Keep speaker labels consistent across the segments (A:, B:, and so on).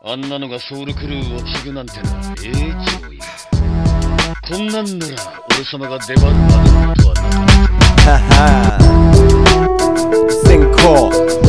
A: あんなのがソウルクルーを継ぐなんてのは超いい。こんなんなら俺様が出番までのことはなかった。
B: Ha ha. Thing called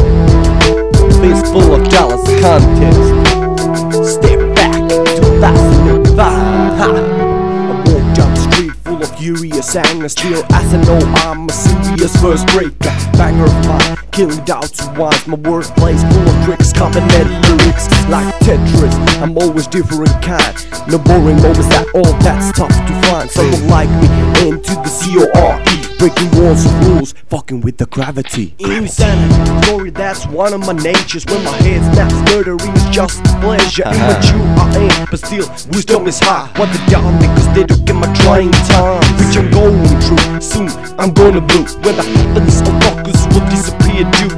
B: Face full of dollars contest. Step back 2005. Ha. I walk down the street full of furious anger. Still as I know I'm a serious first breaker. Banger of mine, killing doubts and wines. My wordplay's full of tricks, combined lyrics like Tetris. I'm always different kind. No boring moments at all, that's tough to find. Someone like me into the C-O-R-E. Breaking walls of rules, fucking with the gravity. Insanity, story that's one of my natures. When my head snaps, murdering is just a pleasure. Immature I am, but still wisdom is high. What the dumb because they don't get my trying time. Which I'm going through, soon I'm gonna blow. When the happens, all focus will disappear. Do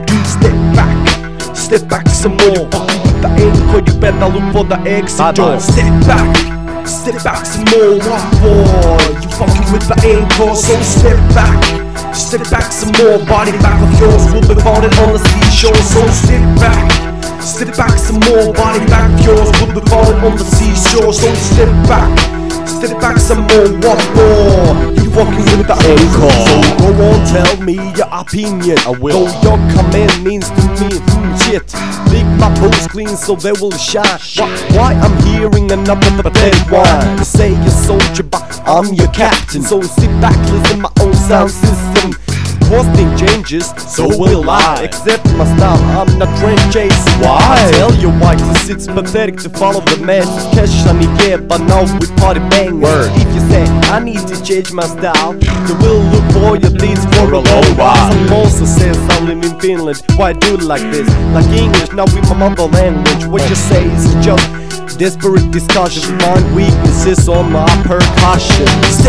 B: step back some more. Fucking with the anchor, you better look for the exit door. Step back some more. What for? You fucking with the anchor, so step back some more. Body back of yours will be founded on the seashore. So step back some more. Body back of yours will be founded on the seashore. So step back some more. What for? You fucking with the anchor. So go on, tell me your opinion. I will. Though your comment means to me, shit. Lick my boots clean so they will shine. Why I'm hearing another pathetic whine? You say you're soldier, but I'm your captain. So sit back, listen my own sound system. Posting changes, so will I. Accept my style, I'm not trend chasing. Why? I tell you why, cause it's pathetic to follow the masses. Cash on the yeah, but now we party bangers. If you say I need to change my style, you will look for your leads for a long while. Some also says I live in Finland. Why do it like this? Like English, now with my mother language. What you say is just desperate discussions. Find weaknesses on my percussion.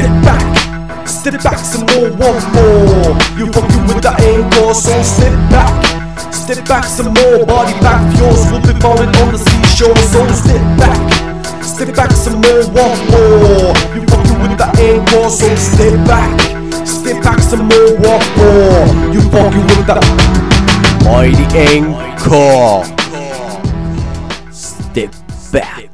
B: Step back some more, one more. You fucking with the anchor, so step back some more. Body back of yours will be falling on the seashore. So step back some more, one more. You fucking with the anchor, so step back some more, one more. You fucking with the mighty anchor. Step back.